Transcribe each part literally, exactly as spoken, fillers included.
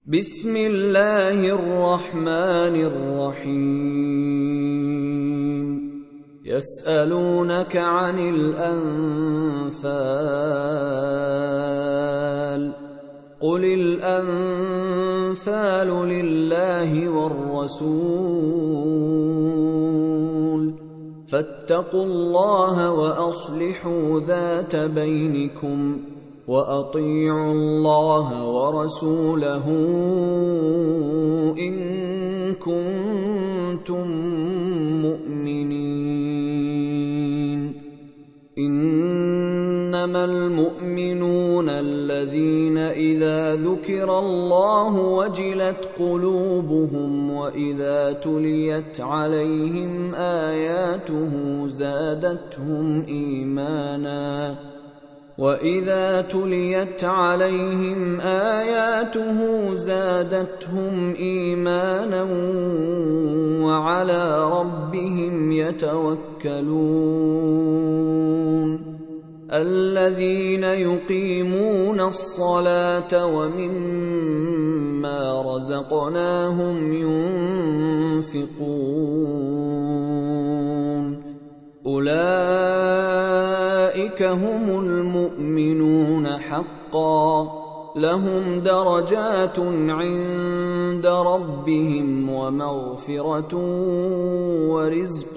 بسم الله الرحمن الرحيم يسألونك عن الأنفال قل الأنفال لله والرسول فاتقوا الله وأصلحوا ذات بينكم وأطيعوا الله ورسوله إن كنتم مؤمنين إنما المؤمنون الذين إذا ذكر الله وجلت قلوبهم وإذا تليت عليهم آياته زادتهم إيمانا وَإِذَا تُلِيَتْ عَلَيْهِمْ آيَاتُهُ زَادَتْهُمْ إِيمَانًا وَعَلَى رَبِّهِمْ يَتَوَكَّلُونَ الَّذِينَ يُقِيمُونَ الصَّلَاةَ وَمِمَّا رَزَقْنَاهُمْ يُنْفِقُونَ أُولَئِكَ هُمُ الْمُؤْمِنُونَ حَقًّا لَهُمْ دَرَجَاتٌ عِندَ رَبِّهِمْ وَمَغْفِرَةٌ وَرِزْقٌ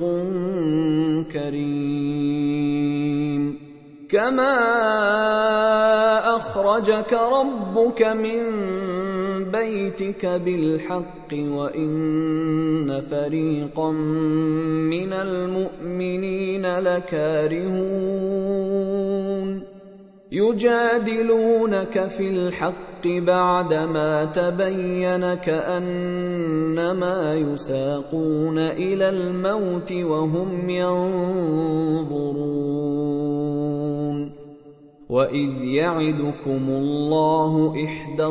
كَرِيمٌ كَمَا أَخْرَجَكَ رَبُّكَ مِنْ بَيْتِكَ بِالْحَقِّ وَإِنَّ فَرِيقًا مِنَ الْمُؤْمِنِينَ لَكَارِهُونَ يُجَادِلُونَكَ فِي الْحَقِّ بَعْدَمَا تَبَيَّنَ كَأَنَّمَا يُسَاقُونَ إِلَى الْمَوْتِ وَهُمْ يَنظُرُونَ وَإِذْ يَعِدُكُمُ اللَّهُ إِحْدَى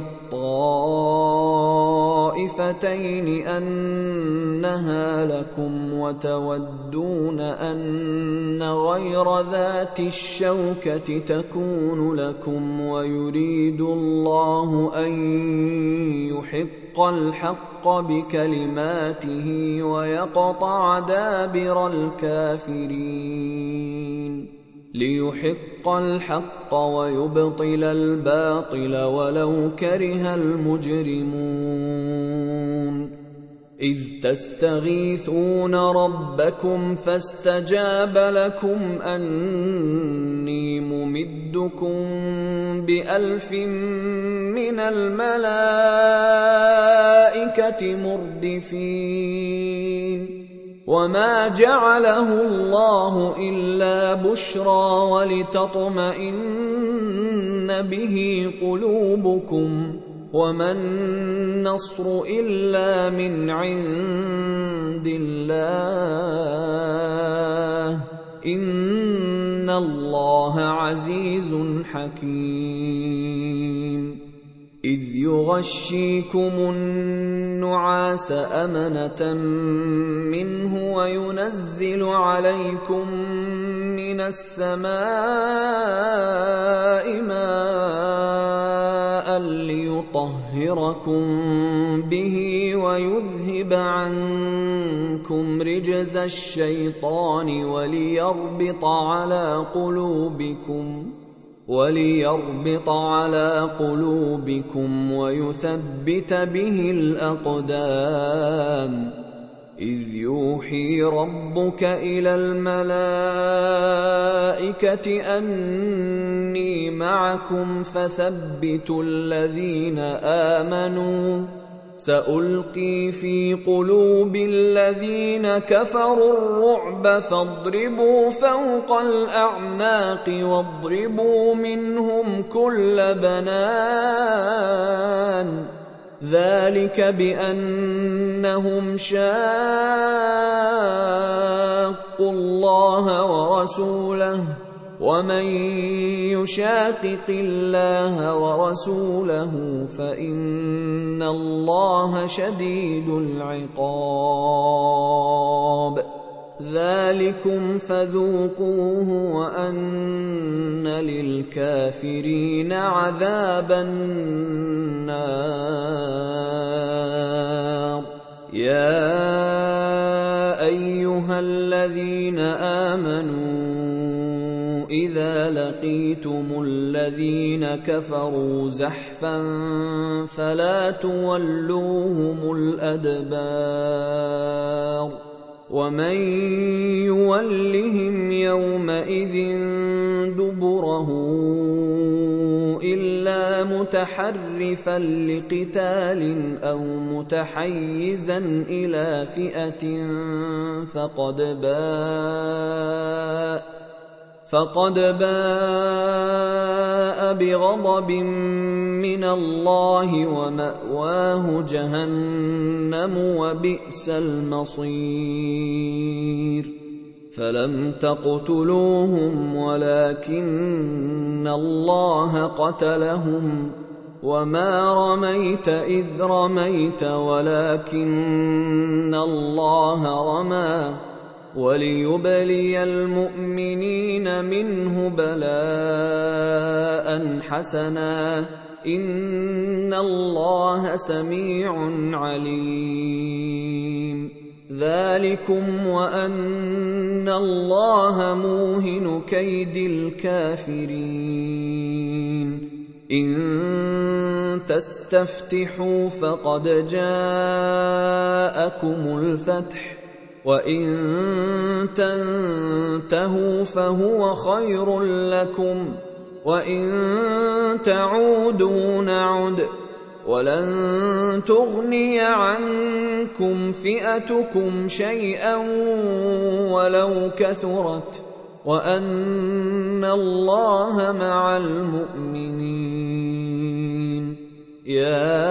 الطَّائِفَتَيْنِ أَنَّهَا لَكُمْ وَتَوَدُّونَ أَنَّ غَيْرَ ذَاتِ الشَّوْكَةِ تَكُونُ لَكُمْ وَيُرِيدُ اللَّهُ أَن يُحِقَّ الْحَقَّ بِكَلِمَاتِهِ وَيَقْطَعَ دَابِرَ الْكَافِرِينَ لِيُحِقَّ الْحَقَّ وَيُبْطِلَ الْبَاطِلَ وَلَوْ كَرِهَ الْمُجْرِمُونَ إِذْ تَسْتَغِيثُونَ رَبَّكُمْ فَاسْتَجَابَ لَكُمْ أَنِّي مُمِدُّكُمْ بِأَلْفٍ مِّنَ الْمَلَائِكَةِ مُرْدِفِينَ وَمَا جَعَلَهُ اللَّهُ إِلَّا بُشْرَى وَلِتَطْمَئِنَّ بِهِ قُلُوبُكُمْ وَمَا النَّصْرُ إِلَّا مِنْ عِندِ اللَّهِ إِنَّ اللَّهَ عَزِيزٌ حَكِيمٌ إِذْ يُغَشِّيكُمُ النُّعَاسَ أَمَنَةً مِّنْهُ وَيُنَزِّلُ عَلَيْكُم مِّنَ السَّمَاءِ مَاءً لِّيُطَهِّرَكُم بِهِ وَيُذْهِبَ عَنكُمْ رِجْزَ الشَّيْطَانِ وَلِيَرْبِطَ عَلَىٰ قُلُوبِكُمْ وَلِيَرْبِطَ عَلَىٰ قُلُوبِكُمْ وَيُثَبِّتَ بِهِ الْأَقْدَامَ إِذْ يُوحِي رَبُّكَ إِلَى الْمَلَائِكَةِ أَنِّي مَعَكُمْ فَثَبِّتُوا الَّذِينَ آمَنُوا سَأُلْقِي فِي قُلُوبِ الَّذِينَ كَفَرُوا الرُّعْبَ فَاضْرِبُوا فَوْقَ الْأَعْنَاقِ وَاضْرِبُوا مِنْهُمْ كُلَّ بَنَانٍ ذَلِكَ بِأَنَّهُمْ شَاقُّوا اللَّهَ وَرَسُولَهُ وَمَن يُشَاقِقِ اللَّهَ وَرَسُولَهُ فَإِنَّ اللَّهَ شَدِيدُ الْعِقَابِ ذَلِكُمْ فَذُوقُوهُ وَأَنَّ لِلْكَافِرِينَ عَذَابَ النَّارِ أيها الذين آمنوا إذا لقيتم الذين كفروا زحفا فلا تولوهم الأدبار ومن يولهم يومئذ دبره إلا متحرفا لقتال أو متحيزا إلى فئة فقد باء فقد باء بغضب من الله ومأواه جهنم وبئس المصير فلم تقتلوهم ولكن الله قتلهم وما رميت إذ رميت ولكن الله رمى وليبلي المؤمنين منه بلاء حسنا إن الله سميع عليم ذلكم وأن الله موهن كيد الكافرين إن تستفتحوا فقد جاءكم الفتح وإن تنتهوا فهو خير لكم وإن تعودوا نعد ولن تغني عنكم فئتكم شيئا ولو كثرت وأن الله مع المؤمنين يا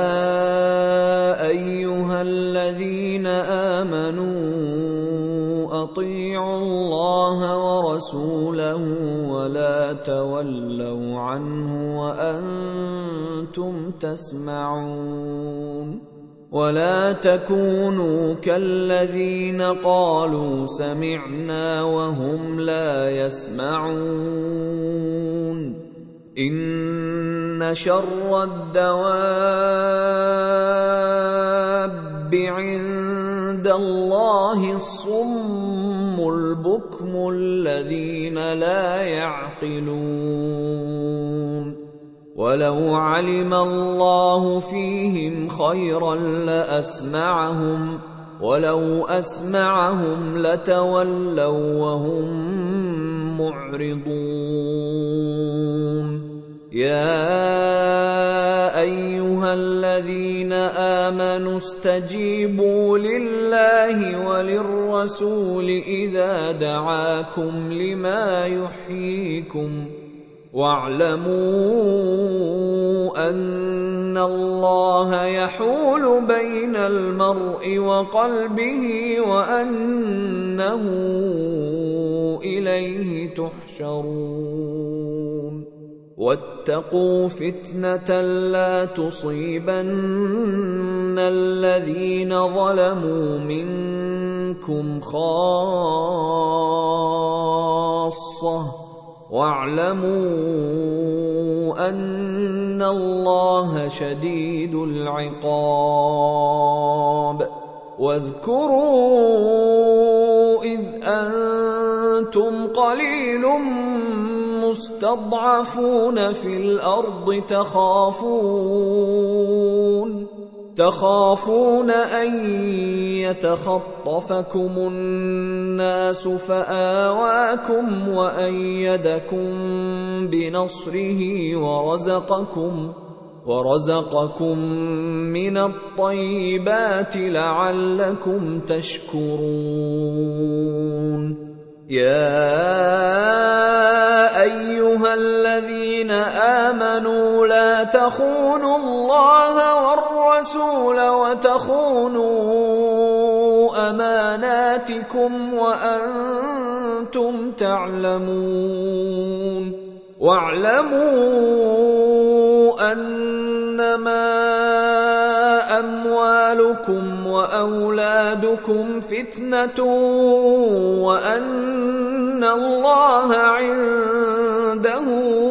أيها الذين آمنوا أطيعوا الله ورسوله ولا تولوا عنه وأنتم تسمعون ولا تكونوا كالذين قالوا سمعنا وهم لا يسمعون إن شر الدواب عند الله الصم البكم الذين لا يعقلون ولو علم الله فيهم خيرا لأسمعهم ولو أسمعهم لتولوا وهم معرضون يا أيها الذين آمنوا استجيبوا لله وللرسول إذا دعاكم لما يحييكم واعلموا أن الله يحول بين المرء وقلبه وأنه إليه تحشرون واتقوا فتنة لا تصيبن الذين ظلموا منكم خاصة واعلموا أن الله شديد العقاب واذكروا إذ أنتم قليل مستضعفون في الأرض تخافون تخافون أن يتخطفكم الناس فآواكم وأيدكم بنصره ورزقكم ورزقكم من الطيبات لعلكم تشكرون يا أيها الذين آمنوا لا تخونوا الله والرسول وتخونوا أماناتكم وأنتم تعلمون واعلموا أنما أموالكم وأولادكم فتنة وأن الله عنده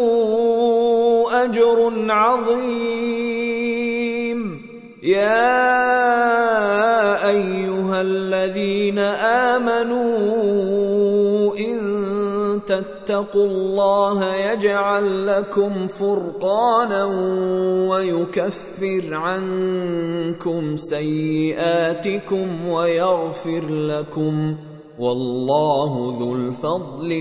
أجر عظيم يا أيها الذين واتقوا الله يجعل لكم فرقانا ويكفر عنكم سيئاتكم ويغفر لكم، والله ذو الفضل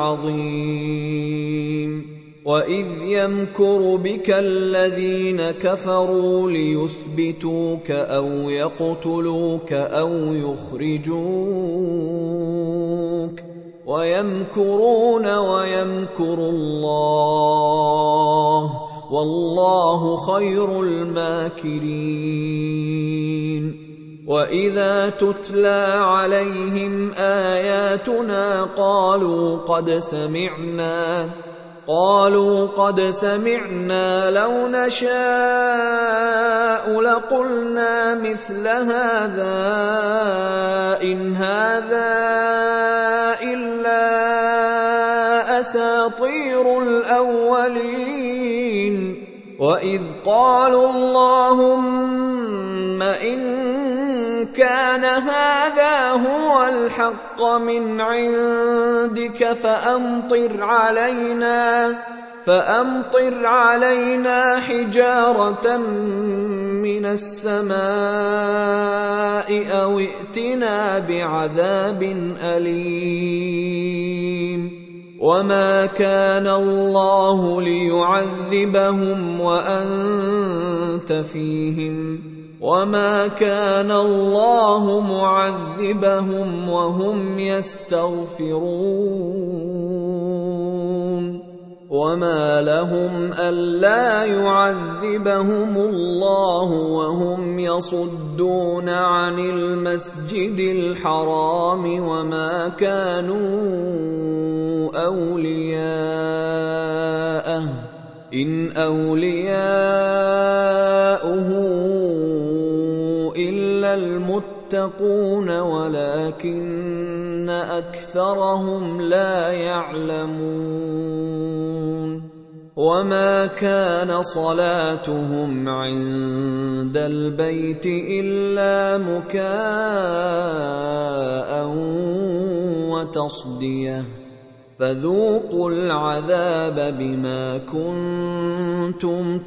العظيم. وإذ يمكر بك الذين كفروا ليثبتوك أو يقتلوك أو يخرجوك ويمكرون ويمكر الله والله خير الماكرين. وإذا تتلى عليهم آياتنا قالوا قد سمعنا قالوا قد سمعنا لو نشاء لقلنا مثل هذا إن هذا إلا أساطير الأولين. وإذ قالوا اللهم إن كان هذا هو الحق من عندك فأمطر علينا فأمطر علينا حجارة من السماء أو ائتنا بعذاب أليم. وما كان الله ليعذبهم وأنت فيهم وما كان الله معذبهم وهم يستغفرون. وما لهم ألا يعذبهم الله وهم يصدون عن المسجد الحرام وما كانوا أولياءه إن أولياؤه إلا المتقون ولكن أكثرهم لا يعلمون. وما كان صلاتهم عند البيت إلا مكاء وتصدية فذوقوا العذاب بما كنتم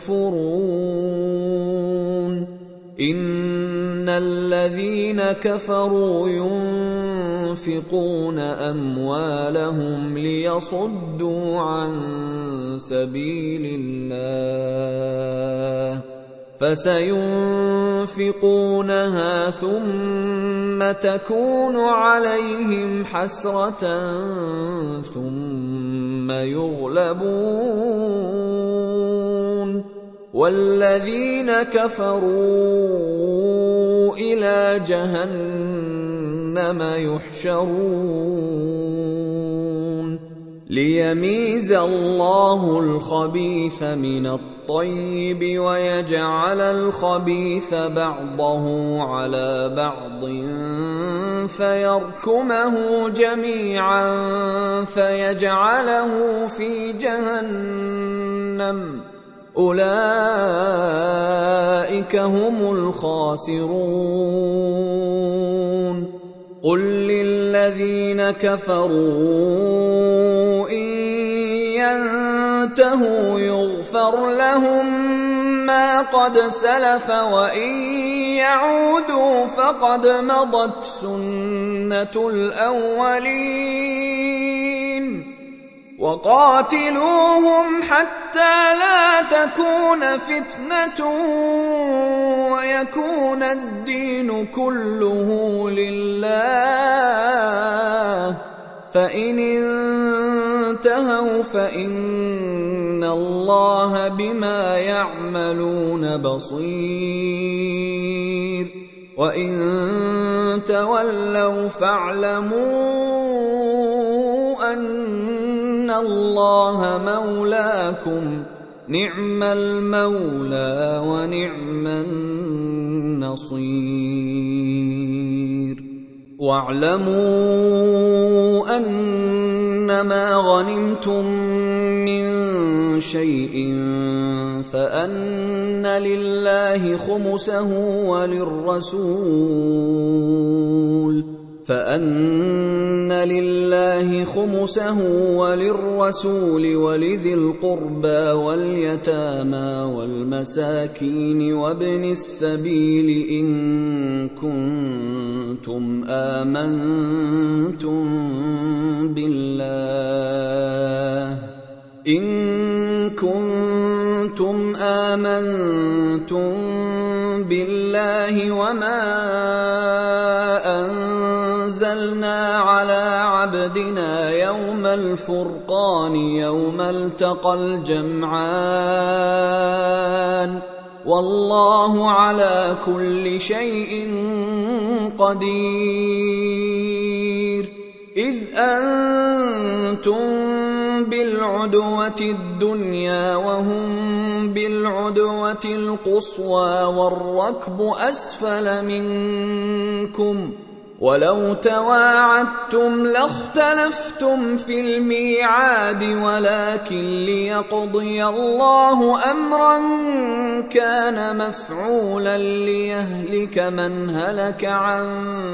تكفرون. إن الذين كفروا ينفقون أموالهم ليصدوا عن سبيل الله فسينفقونها ثم تكون عليهم حسرة ثم يغلبون والذين كفروا إلى جهنم يحشرون ليميز الله الخبيث من الطيب ويجعل الخبيث بعضه على بعض فيركمه جميعا فيجعله في جهنم أولئك هم الخاسرون. قل للذين كفروا إن ينتهوا يغفر لهم ما قد سلف وإن يعودوا فقد مضت سنة الأولين. وقاتلوهم حتى لا تكون فتنة ويكون الدين كله لله فإن انتهوا فإن الله بما يعملون بصير وإن تولوا فاعلموا أن الله مولاكم نعم المولى ونعم النصير. واعلموا أنما غنمتم من شيء فأن لله خمسه وللرسول فأن لله خمسه وللرسول ولذي القربى واليتامى والمساكين وابن السبيل إن كنتم آمنتم بالله إن كنتم آمنتم بالله وما أنزلنا على عبدنا يوم الفرقان يوم التقى الجمعان والله على كل شيء قدير إذ أنتم بالعدوة الدنيا وهم بالعدوة القصوى والركب أسفل منكم ولو تواعدتم لاختلفتم في الميعاد ولكن ليقضي الله أمرا كان مفعولا ليهلك من هلك عن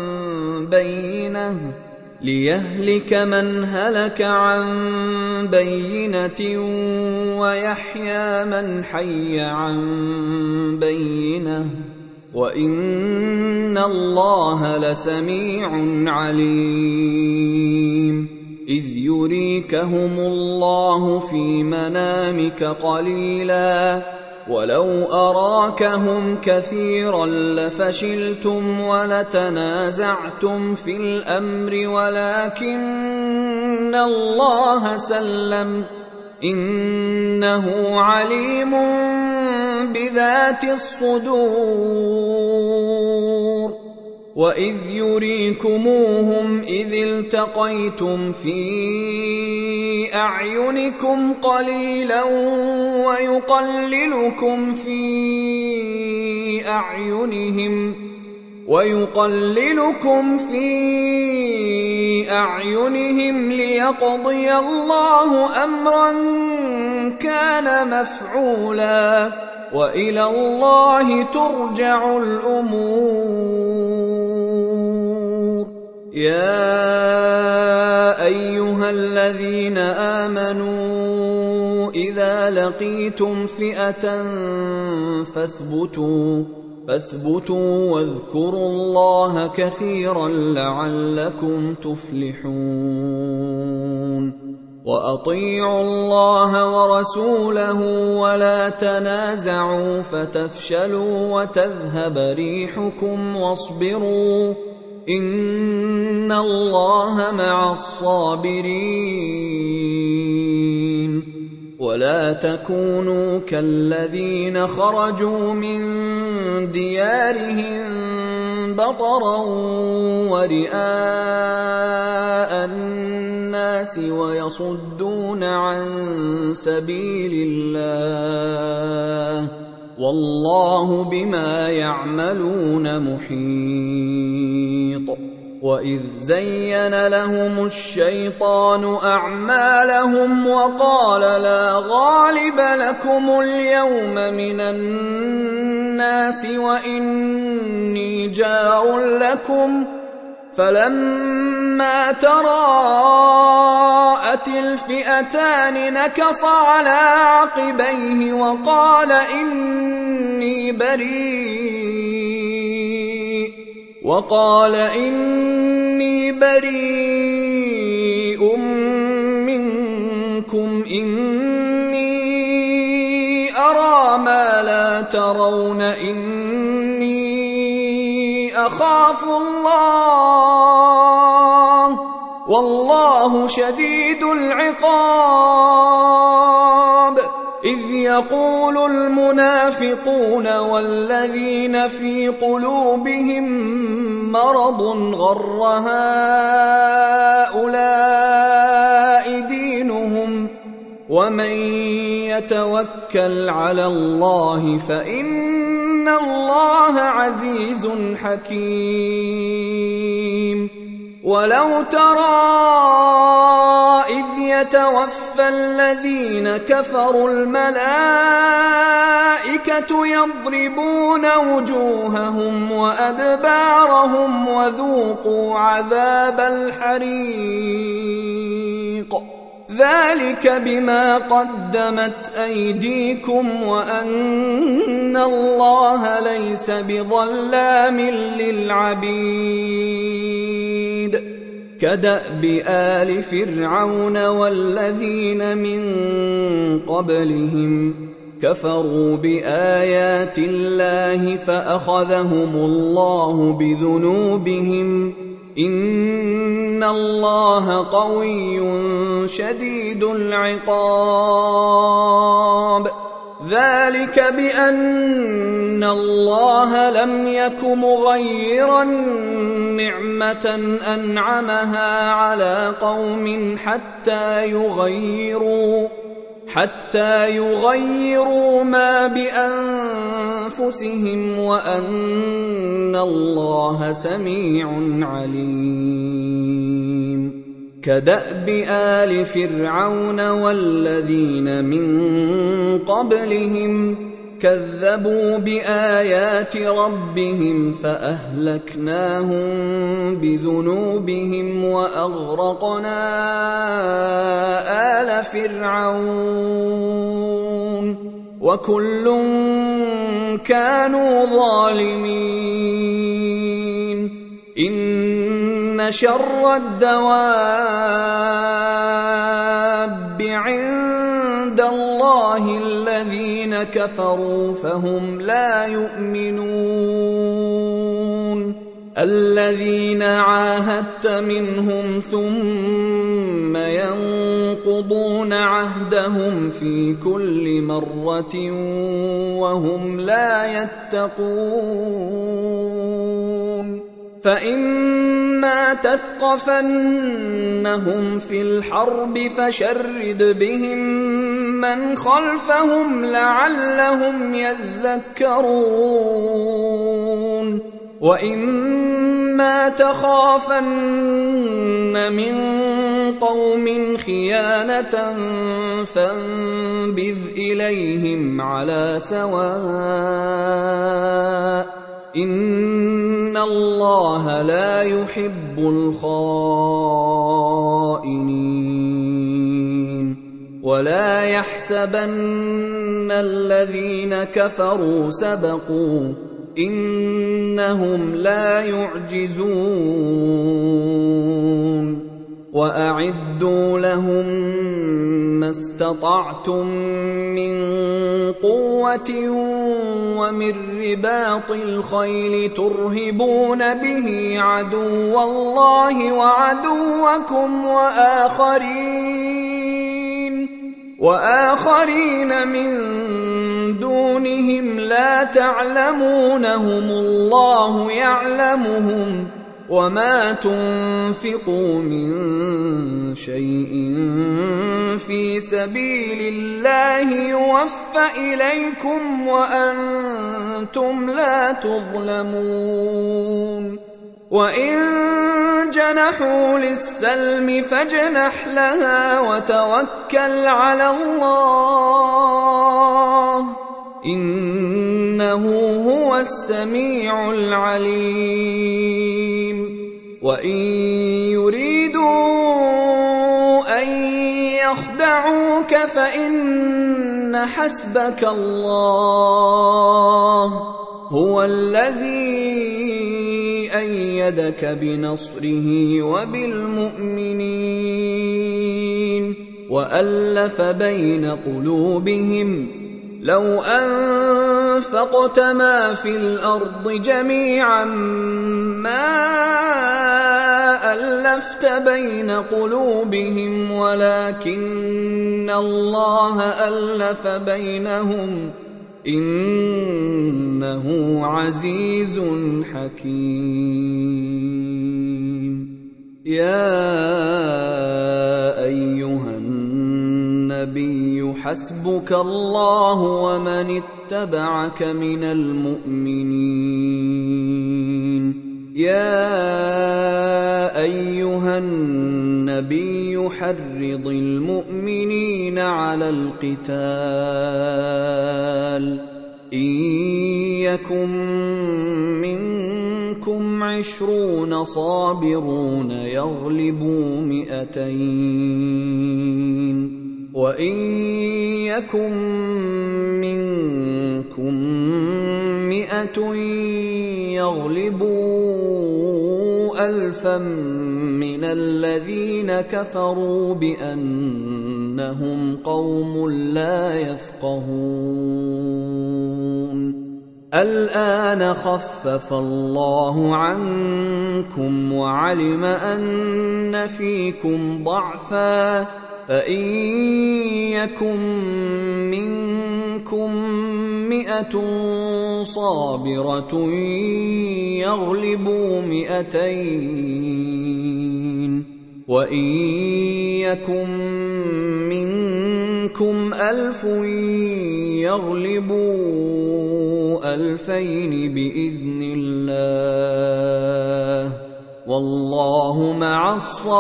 بينه ليهلك من هلك عن بينة ويحيى من حي عن بينة وإن الله لسميع عليم إذ يريكهم الله في منامك قليلا ولو أراكهم كثيرا لفشلتم ولتنازعتم في الأمر ولكن الله سلم إنه عليم بذات الصدور وإذ يريكموهم إذ التقيتم في أعينكم قليلا ويقللكم في أعينهم ويقللكم في أعينهم ليقضي الله أمرا كان مفعولا وإلى الله ترجع الأمور يا أيها الذين آمنوا إذا لقيتم فئة فاثبتوا فاثبتوا واذكروا الله كثيرا لعلكم تفلحون وأطيعوا الله ورسوله ولا تنازعوا فتفشلوا وتذهب ريحكم واصبروا إن الله مع الصابرين ولا تكونوا كالذين خرجوا من ديارهم بطرا ورئاء الناس ويصدون عن سبيل الله والله بما يعملون محيط وإذ زين لهم الشيطان أعمالهم وقال لا غالب لكم اليوم من الناس وإني جار لكم فلما تراءت الفئتان نكص على عقبيه وقال إني بريء وقال إني بريء منكم إني أرى ما لا ترون إني أخاف الله والله شديد العقاب إذ يقول المنافقون والذين في قلوبهم مرض غر هؤلاء دينهم ومن يتوكل على الله فإن الله عزيز حكيم ولو ترى إذ يتوفى الذين كفروا الملائكة يضربون وجوههم وأدبارهم وذوقوا عذاب الحريق ذلك بما قدمت أيديكم وأن الله ليس بظلام للعبيد كدأب آل فرعون والذين من قبلهم كفروا بآيات الله فأخذهم الله بذنوبهم إن الله قوي شديد العقاب ذلك بأن الله لم يك مغيرا نعمة أنعمها على قوم حتى يغيروا حتى يغيروا ما بأنفسهم وأن الله سميع عليم كدأب آل فرعون والذين من قبلهم كذبوا بآيات ربهم فأهلكناهم بذنوبهم وأغرقنا آل فرعون وكل كانوا ظالمين إن شر الدواب عند الله الذين كفروا فهم لا يؤمنون الذين عاهدت منهم ثم ينقضون عهدهم في كل مرة وهم لا يتقون فإما تثقفنهم في الحرب فشرد بهم من خلفهم لعلهم يذكرون وإما تخافن من قوم خيانة فانبذ إليهم على سواء إن الله لا يحب الخائنين ولا يحسبن الذين كفروا سبقوا إنهم لا يعجزون وأعدوا لهم ما استطعتم من قوة ومن رباط الخيل ترهبون به عدو الله وعدوكم وآخرين وآخرين من دونهم لا تعلمونهم الله يعلمهم وما تنفقوا من شيء في سبيل الله يوفى إليكم وأنتم لا تظلمون وإن جنحوا للسلم فاجنح لها وتوكل على الله إنه هو السميع العليم وإن يريدوا أن يخدعوك فإن حسبك الله هو الذي أيدك بنصره وبالمؤمنين وألف بين قلوبهم لو أنفقت ما في الأرض جميعا ما ألفت بين قلوبهم ولكن الله ألف بينهم إنه عزيز حكيم يا أيها النبي حسبك الله ومن اتبعك من المؤمنين يا أيها النبي حسبك يحرض المؤمنين على القتال إن يكن منكم عشرون صابرون يغلبوا مئتين وإن يكن منكم مئة يغلبوا ألفا من الذين كفروا بأنهم قوم لا يفقهون الآن خفف الله عنكم وعلم أن فيكم ضعفا فإن يكن منكم مئة صابرة يغلبوا مئتين وإن يكن منكم ألف يغلبوا ألفين بإذن الله والله مع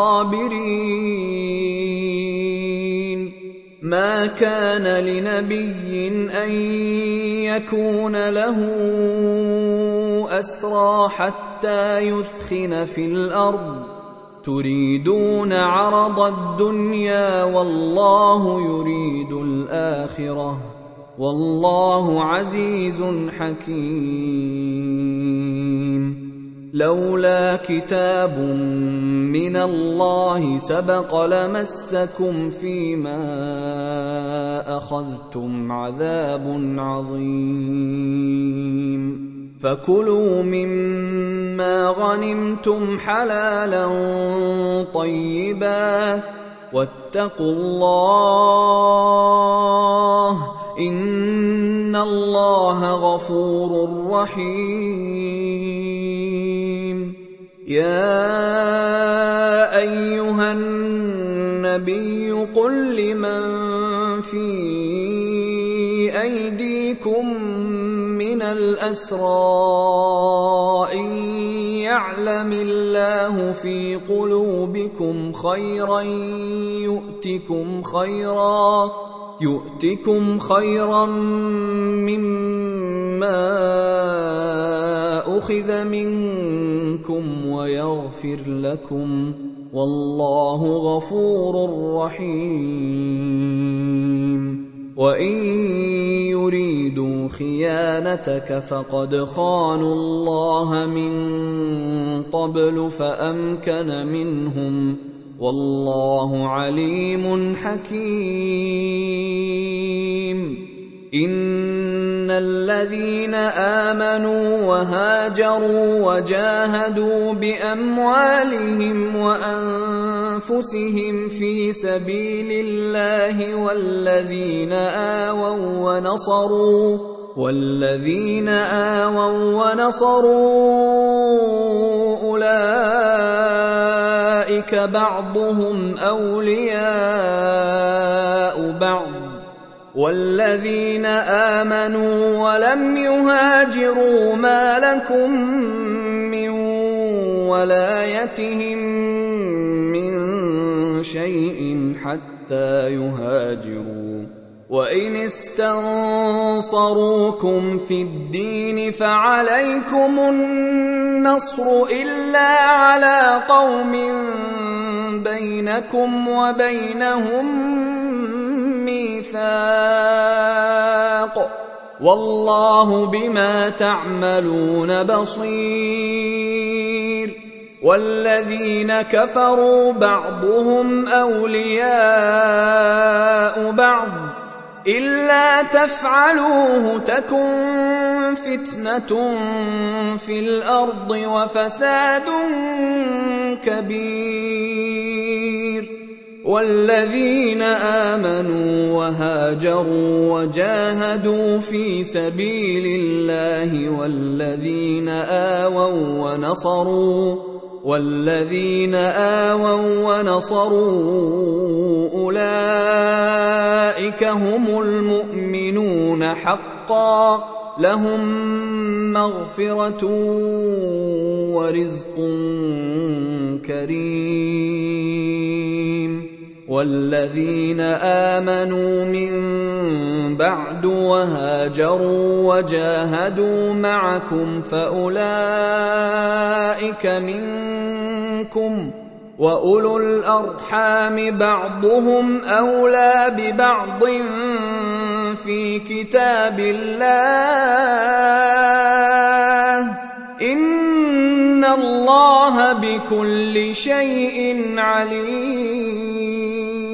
الصابرين ما كان لنبي أن يكون له أسرى حتى يثخن في الأرض تريدون عرض الدنيا والله يريد الآخرة والله عزيز حكيم لولا كتاب من الله سبق لمسكم فيما أخذتم عذاب عظيم فكلوا مما غنمتم حلالا طيبا واتقوا الله إن الله غفور رحيم يا أيها النبي قل لمن في أيديكم من الأسرى إن يعلم الله في قلوبكم خيرا يؤتكم خيرا يؤتكم خيرا مما أخذ منكم ويغفر لكم والله غفور رحيم وإن يريدوا خيانتك فقد خانوا الله من قبل فأمكن منهم والله عليم حكيم إن الذين آمنوا وهاجروا وجاهدوا بأموالهم وأنفسهم في سبيل الله والذين آووا ونصروا والذين آووا ونصروا أولئك بعضهم أولياء بعض والذين آمنوا ولم يهاجروا ما لكم من ولايتهم من شيء حتى يهاجروا وإن استنصروكم في الدين فعليكم النصر إلا على قوم بينكم وبينهم ميثاق والله بما تعملون بصير والذين كفروا بعضهم أولياء بعض إلا تفعلوه تكن فتنة في الأرض وفساد كبير والذين آمنوا وهاجروا وجاهدوا في سبيل الله والذين آووا ونصروا والذين آووا ونصروا أولئك هم المؤمنون حقا لهم مغفرة ورزق كريم والذين آمنوا من بعد وهاجروا وجاهدوا معكم فأولئك منكم، وأولو الأرحام بعضهم أولى ببعض في كتاب الله، إن الله بكل شيء عليم.